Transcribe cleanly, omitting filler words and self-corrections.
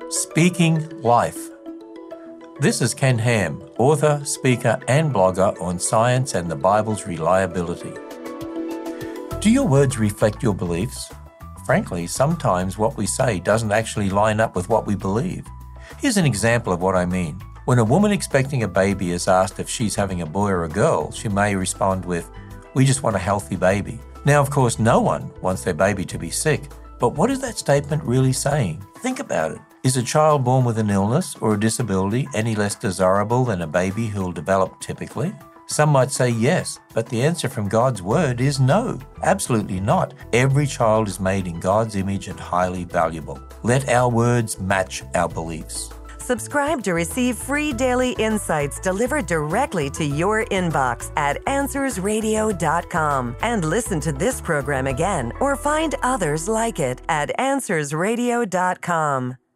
Speaking Life. This is Ken Ham, author, speaker, and blogger on science and the Bible's reliability. Do your words reflect your beliefs? Frankly, sometimes what we say doesn't actually line up with what we believe. Here's an example of what I mean. When a woman expecting a baby is asked if she's having a boy or a girl, she may respond with, "We just want a healthy baby." Now, of course, no one wants their baby to be sick, but what is that statement really saying? Think about it. Is a child born with an illness or a disability any less desirable than a baby who will develop typically? Some might say yes, but the answer from God's word is no, absolutely not. Every child is made in God's image and highly valuable. Let our words match our beliefs. Subscribe to receive free daily insights delivered directly to your inbox at AnswersRadio.com. And listen to this program again or find others like it at AnswersRadio.com.